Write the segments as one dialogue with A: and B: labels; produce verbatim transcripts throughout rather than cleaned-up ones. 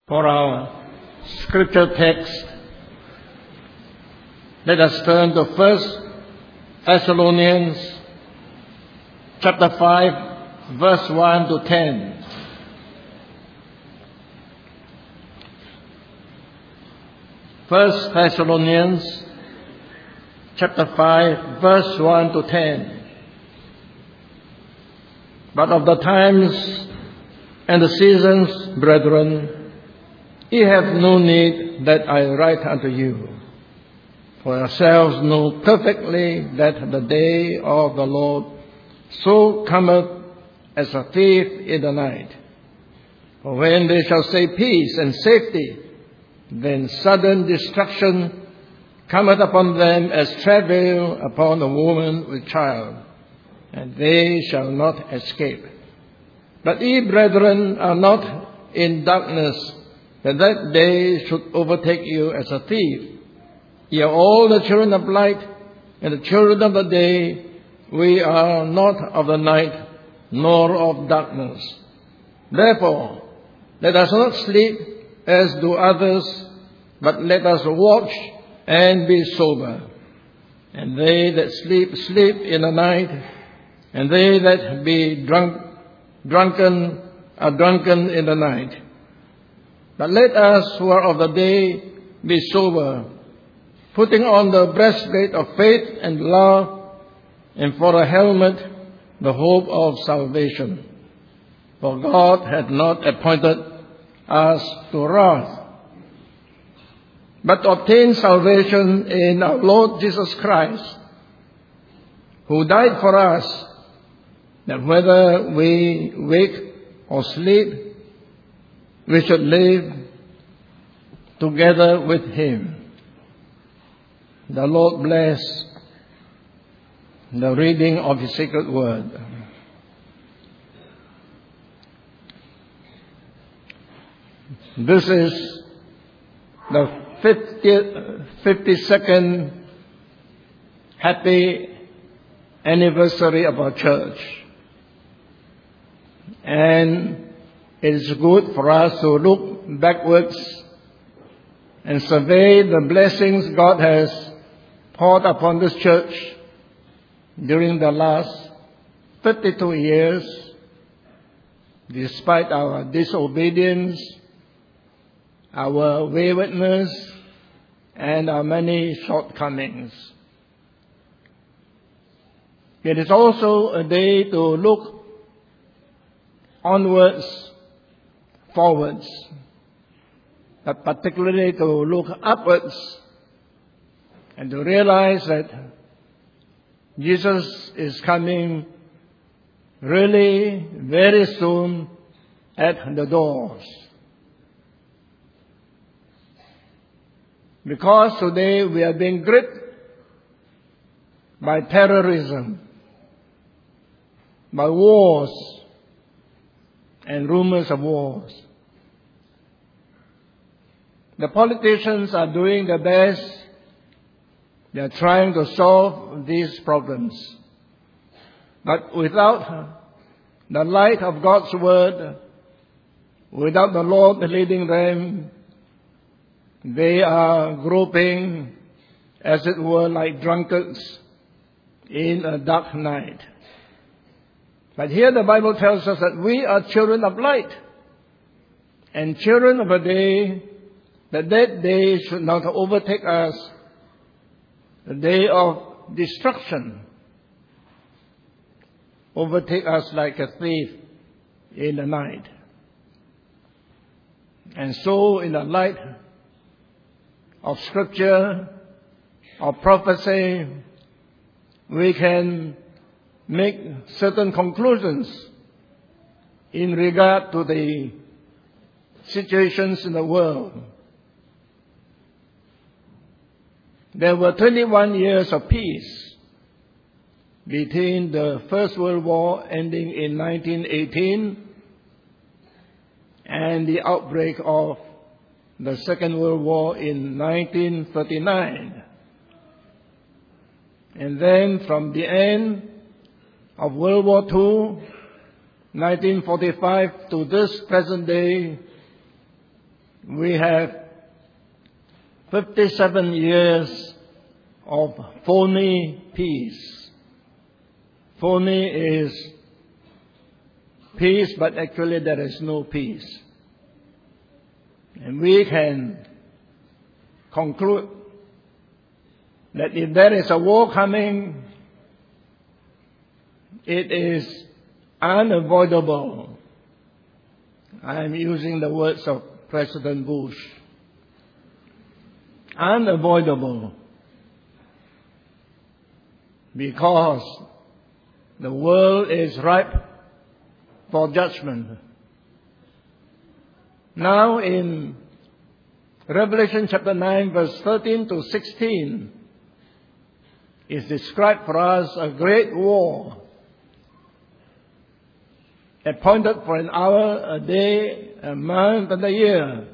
A: For our scripture text, let us turn to First Thessalonians chapter five, verse one to ten. First Thessalonians chapter five, verse one to ten. But of the times and the seasons, brethren, ye have no need that I write unto you. For yourselves know perfectly that the day of the Lord so cometh as a thief in the night. For when they shall say peace and safety, then sudden destruction cometh upon them as travail upon a woman with child, and they shall not escape. But ye, brethren, are not in darkness, that that day should overtake you as a thief. Ye are all the children of light and the children of the day. We are not of the night, nor of darkness. Therefore, let us not sleep as do others, but let us watch and be sober. And they that sleep, sleep in the night, and they that be drunk, drunken, are drunken in the night. But let us who are of the day be sober, putting on the breastplate of faith and love, and for a helmet the hope of salvation. For God hath not appointed us to wrath, but to obtain salvation in our Lord Jesus Christ, who died for us, that whether we wake or sleep, we should live together with Him. The Lord bless the reading of His sacred word. This is the fiftieth, fifty-second happy anniversary of our church. And it is good for us to look backwards and survey the blessings God has poured upon this church during the last fifty-two years, despite our disobedience, our waywardness, and our many shortcomings. It is also a day to look onwards, forwards, but particularly to look upwards and to realize that Jesus is coming really very soon at the doors. Because today we are being gripped by terrorism, by wars and rumors of wars. The politicians are doing their best. They are trying to solve these problems. But without the light of God's word, without the Lord leading them, they are groping, as it were, like drunkards in a dark night. But here the Bible tells us that we are children of light and children of a day, that that day should not overtake us, the day of destruction, overtake us like a thief in the night. And so, in the light of Scripture, of prophecy, we can make certain conclusions in regard to the situations in the world. There were twenty-one years of peace between the First World War ending in nineteen eighteen and the outbreak of the Second World War in nineteen thirty-nine. And then from the end of World War Two, nineteen forty-five, to this present day, we have fifty-seven years of phony peace. Phony is peace, but actually there is no peace. And we can conclude that if there is a war coming, it is unavoidable. I am using the words of President Bush. Unavoidable. Because the world is ripe for judgment. Now in Revelation chapter nine verse thirteen to sixteen is described for us a great war appointed for an hour, a day, a month, and a year.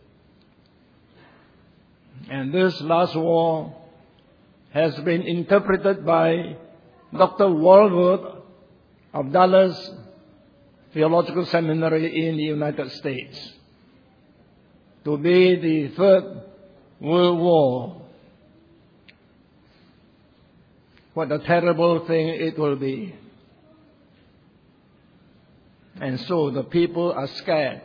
A: And this last war has been interpreted by Doctor Walwood of Dallas Theological Seminary in the United States to be the Third World War. What a terrible thing it will be. And so the people are scared.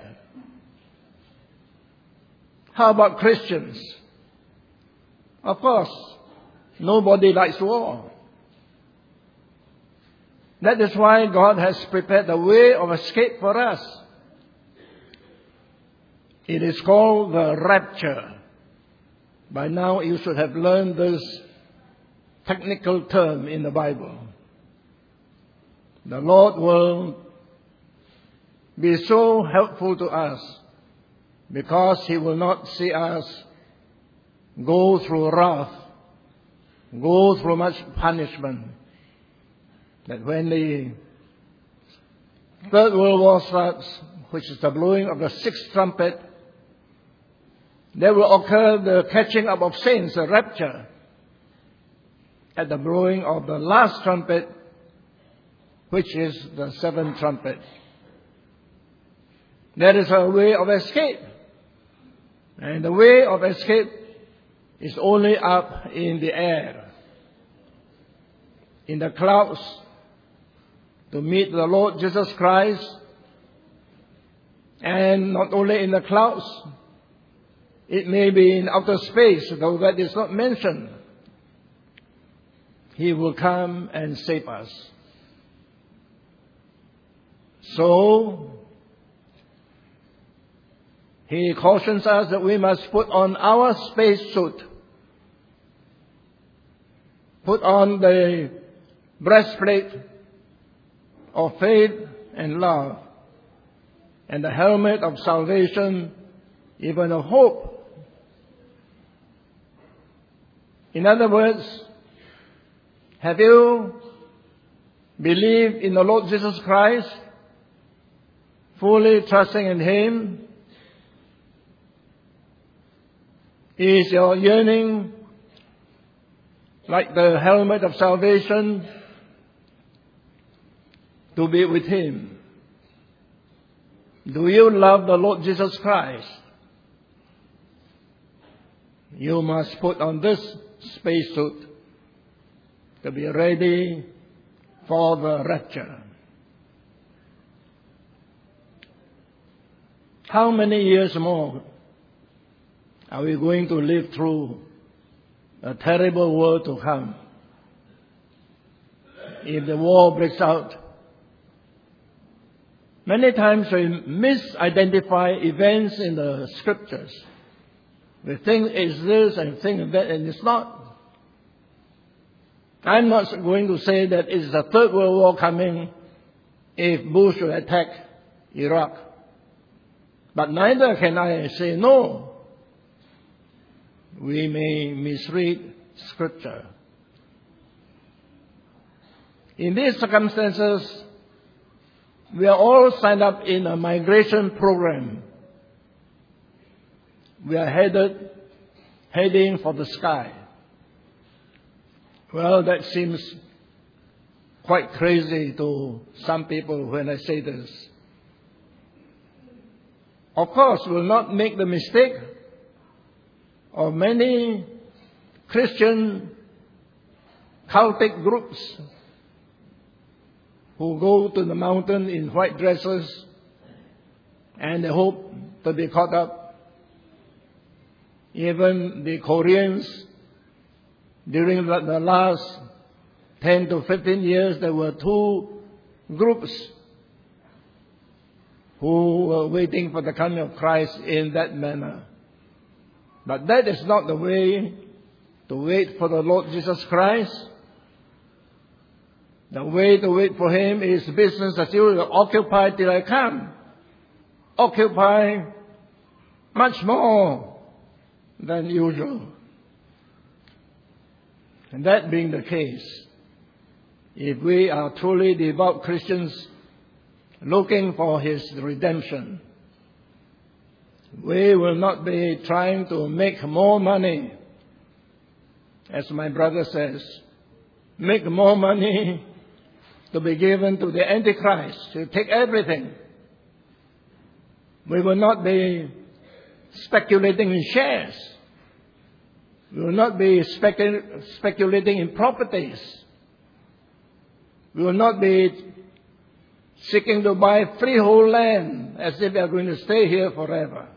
A: How about Christians? Of course, nobody likes war. That is why God has prepared a way of escape for us. It is called the rapture. By now you should have learned this technical term in the Bible. The Lord will be so helpful to us because He will not see us go through wrath, go through much punishment. That when the Third World War starts, which is the blowing of the sixth trumpet, there will occur the catching up of saints, the rapture, at the blowing of the last trumpet, which is the seventh trumpet. There is a way of escape. And the way of escape is only up in the air, in the clouds, to meet the Lord Jesus Christ. And not only in the clouds, it may be in outer space, though that is not mentioned. He will come and save us. So, He cautions us that we must put on our space suit. Put on the breastplate of faith and love, and the helmet of salvation, even of hope. In other words, have you believed in the Lord Jesus Christ, fully trusting in Him? Is your yearning like the helmet of salvation to be with Him? Do you love the Lord Jesus Christ? You must put on this spacesuit to be ready for the rapture. How many years more are we going to live through a terrible world to come? If the war breaks out, many times we misidentify events in the scriptures. We think it's this and think that, and it's not. I'm not going to say that it's the Third World War coming if Bush will attack Iraq. But neither can I say no. We may misread Scripture. In these circumstances, we are all signed up in a migration program. We are headed, heading for the sky. Well, that seems quite crazy to some people when I say this. of course, will not make the mistake of many Christian cultic groups who go to the mountain in white dresses and they hope to be caught up. Even the Koreans, during the, the last ten to fifteen years, there were two groups who were waiting for the coming of Christ in that manner. But that is not the way to wait for the Lord Jesus Christ. The way to wait for Him is business as usual. Occupy till I come. Occupy much more than usual. And that being the case, if we are truly devout Christians looking for His redemption, we will not be trying to make more money. As my brother says, make more money to be given to the Antichrist, to take everything. We will not be speculating in shares. We will not be specul- speculating in properties. We will not be seeking to buy freehold land as if we are going to stay here forever.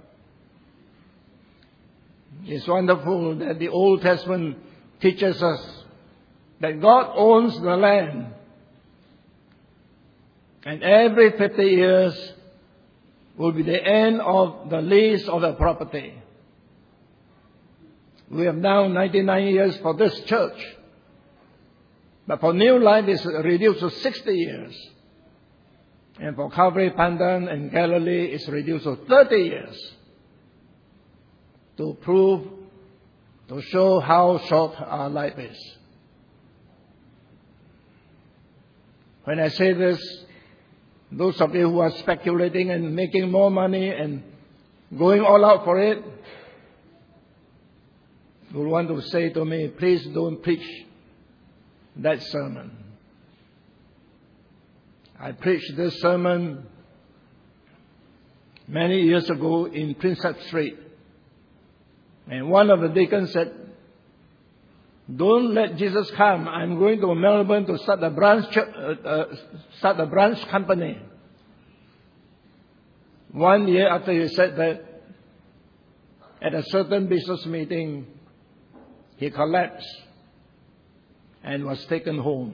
A: It's wonderful that the Old Testament teaches us that God owns the land. And every fifty years will be the end of the lease of the property. We have now ninety-nine years for this church. But for New Life, it's reduced to sixty years. And for Calvary, Pandan, and Galilee, it's reduced to thirty years. To prove, to show how short our life is. When I say this, those of you who are speculating and making more money and going all out for it will want to say to me, please don't preach that sermon. I preached this sermon many years ago in Prinsep Street. And one of the deacons said, don't let Jesus come. I'm going to Melbourne to start a branch, uh, uh, start a branch company. One year after he said that, at a certain business meeting, he collapsed and was taken home.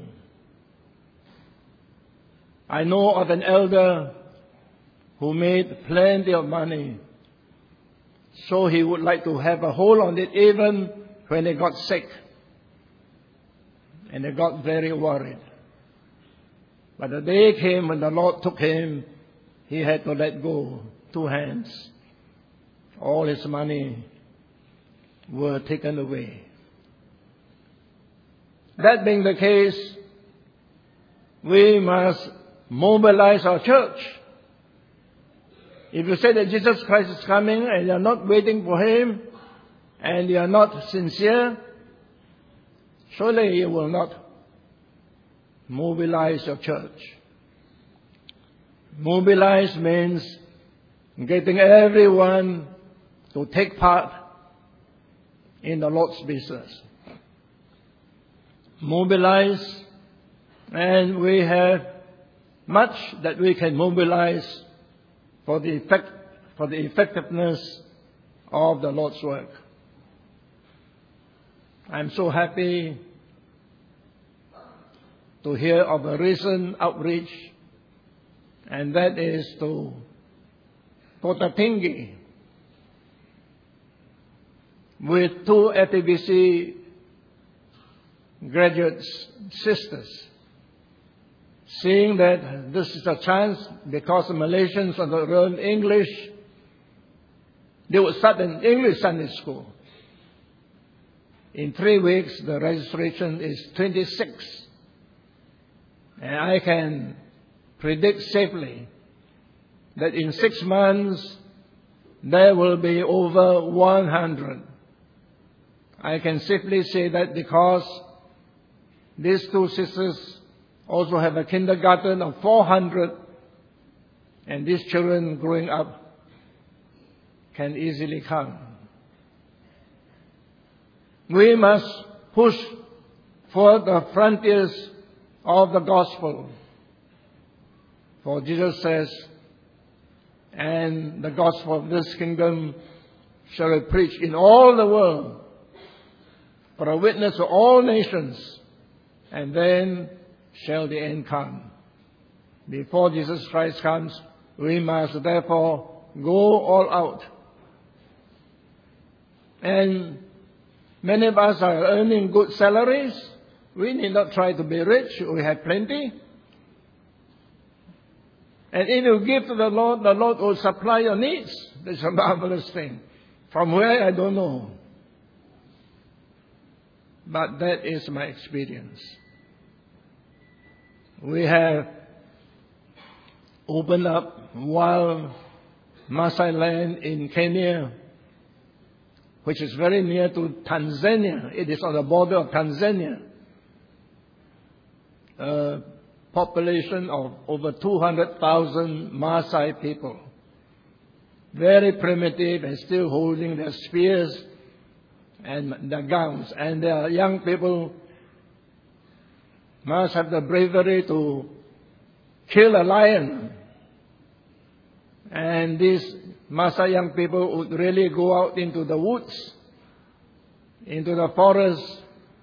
A: I know of an elder who made plenty of money, so he would like to have a hold on it even when he got sick. And he got very worried. But the day came when the Lord took him, he had to let go, two hands. All his money were taken away. That being the case, we must mobilize our church. If you say that Jesus Christ is coming and you are not waiting for Him and you are not sincere, surely you will not mobilize your church. Mobilize means getting everyone to take part in the Lord's business. Mobilize, and we have much that we can mobilize for the effect, for the effectiveness of the Lord's work. I'm so happy to hear of a recent outreach, and that is to Potatingi with two A T B C graduate sisters. Seeing that this is a chance, because the Malaysians don't learn English, they would start an English Sunday school. In three weeks, the registration is twenty-six. And I can predict safely that in six months, there will be over one hundred. I can safely say that because these two sisters also have a kindergarten of four hundred, and these children growing up can easily come. We must push for the frontiers of the gospel. For Jesus says, and the gospel of this kingdom shall be preached in all the world for a witness to all nations, and then shall the end come. Before Jesus Christ comes, we must therefore go all out. And many of us are earning good salaries. We need not try to be rich. We have plenty. And if you give to the Lord, the Lord will supply your needs. That's a marvelous thing. From where, I don't know. But that is my experience. We have opened up wild Maasai land in Kenya, which is very near to Tanzania. It is on the border of Tanzania. A population of over two hundred thousand Maasai people. Very primitive and still holding their spears and their guns. And their young people must have the bravery to kill a lion. And these Maasai young people would really go out into the woods, into the forest,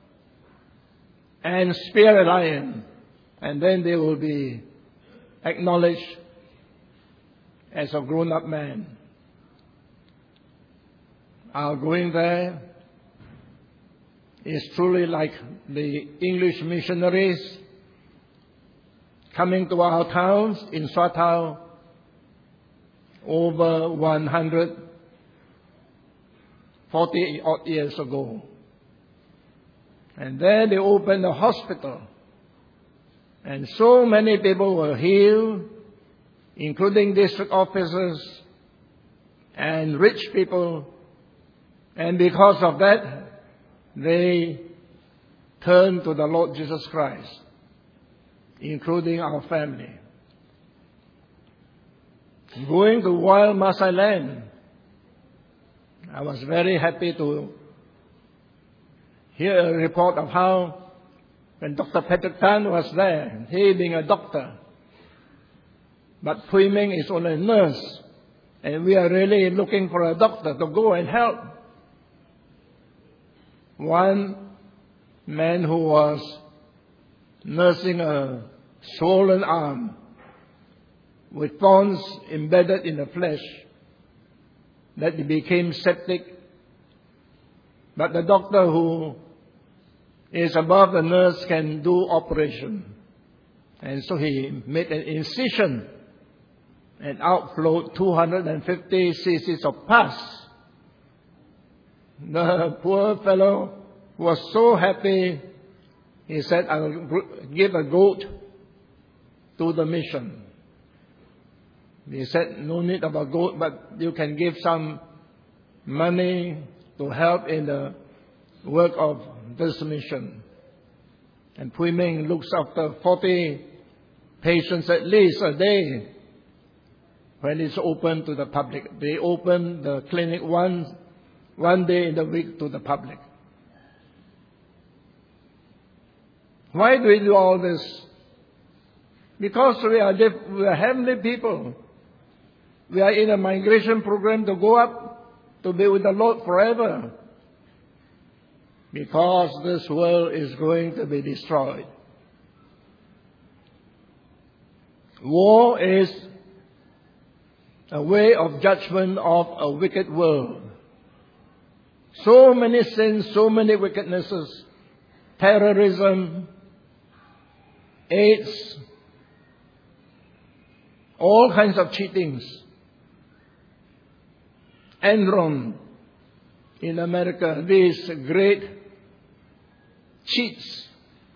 A: and spear a lion. And then they will be acknowledged as a grown-up man. Our going there is truly like the English missionaries coming to our towns in Swatow over one hundred forty odd years ago. And there they opened a hospital. And so many people were healed, including district officers and rich people. And because of that, they turned to the Lord Jesus Christ, including our family. Going to wild Maasai land, I was very happy to hear a report of how when Doctor Patrick Tan was there, he being a doctor, but Pui Ming is only a nurse, and we are really looking for a doctor to go and help. One man who was nursing a swollen arm with thorns embedded in the flesh that it became septic. But the doctor who is above the nurse can do operation. And so he made an incision and outflowed two hundred fifty cc's of pus. The poor fellow was so happy, he said, I will give a goat to the mission. He said, no need of a goat, but you can give some money to help in the work of this mission. And Pui Ming looks after forty patients at least a day when it's open to the public. They open the clinic one, one day in the week to the public. Why do we do all this? Because we are, we are heavenly people. We are in a migration program to go up to be with the Lord forever. Because this world is going to be destroyed. War is a way of judgment of a wicked world. So many sins, so many wickednesses, terrorism, AIDS, all kinds of cheatings. Enron in America, these great cheats.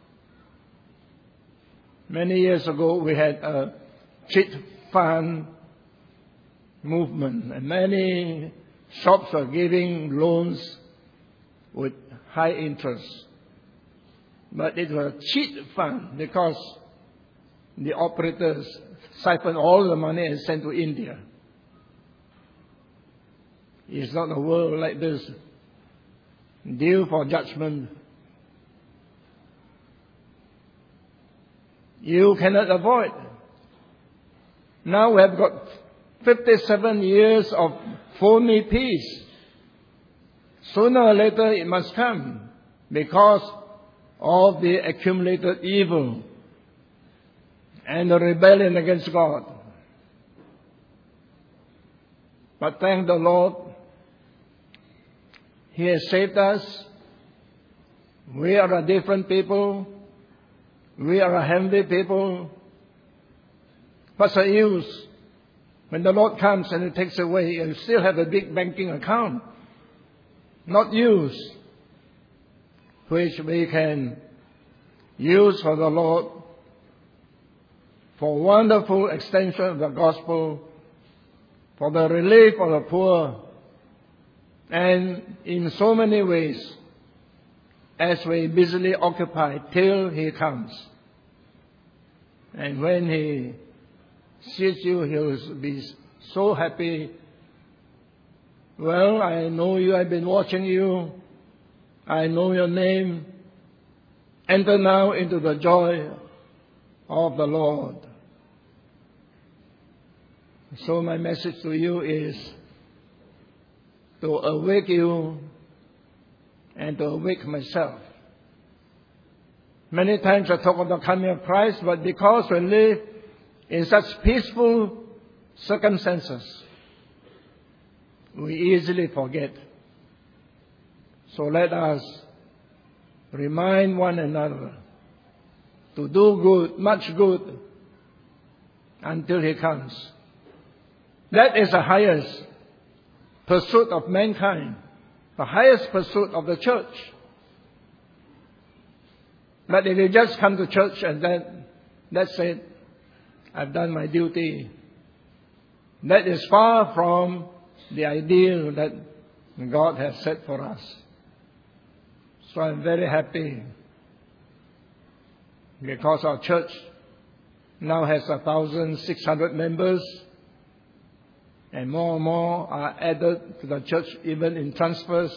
A: Many years ago, we had a cheat fund movement, and many shops were giving loans with high interest. But it was a cheat fund because the operators siphoned all the money and sent to India. is not a world like this, due for judgment. You cannot avoid. Now we have got fifty-seven years of phony peace. Sooner or later it must come because of the accumulated evil and the rebellion against God. But thank the Lord, He has saved us. We are a different people. We are a heavenly people. What's the use? When the Lord comes and He takes away, you still have a big banking account, not used, which we can use for the Lord for wonderful extension of the gospel, for the relief of the poor, and in so many ways as we busily occupy till He comes. And when He sees you, He will be so happy. Well, I know you, I've been watching you, I know your name. Enter now into the joy of the Lord. So my message to you is to awake you and to awake myself. Many times I talk of the coming of Christ, but because we live in such peaceful circumstances, we easily forget. So let us remind one another to do good, much good, until He comes. That is the highest pursuit of mankind, the highest pursuit of the church. But if you just come to church and then that's it, I've done my duty, that is far from the ideal that God has set for us. So I'm very happy because our church now has one thousand six hundred members, and more and more are added to the church, even in transfers.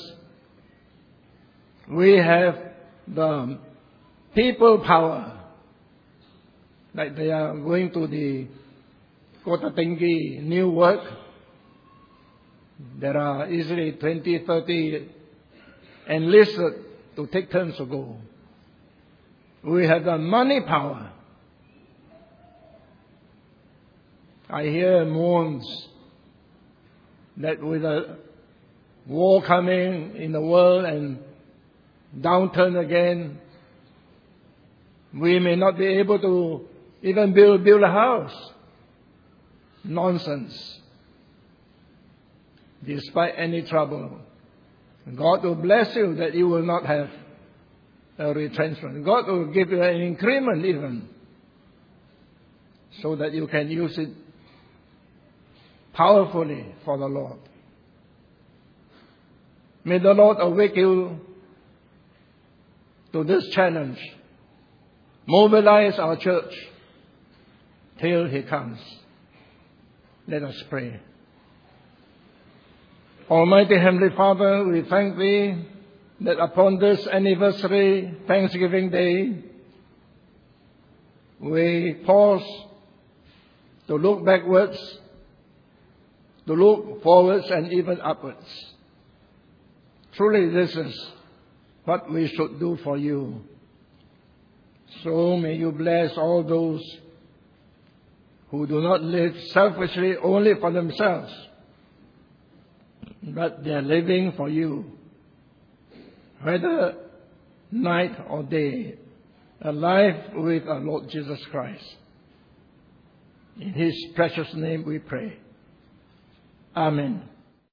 A: We have the people power, like they are going to the Kota Tinggi new work. There are easily twenty, thirty enlisted to take turns to go. We have the money power. I hear moans that with a war coming in the world and downturn again, we may not be able to even build, build a house. Nonsense. Despite any trouble, God will bless you that you will not have a retrenchment. God will give you an increment even, so that you can use it powerfully for the Lord. May the Lord awake you to this challenge. Mobilize our church till He comes. Let us pray. Almighty Heavenly Father, we thank Thee that upon this anniversary Thanksgiving Day, we pause to look backwards, to look forwards and even upwards. Truly this is what we should do for You. So may You bless all those who do not live selfishly only for themselves, but they are living for You, whether night or day, a life with our Lord Jesus Christ. In His precious name we pray. Amen.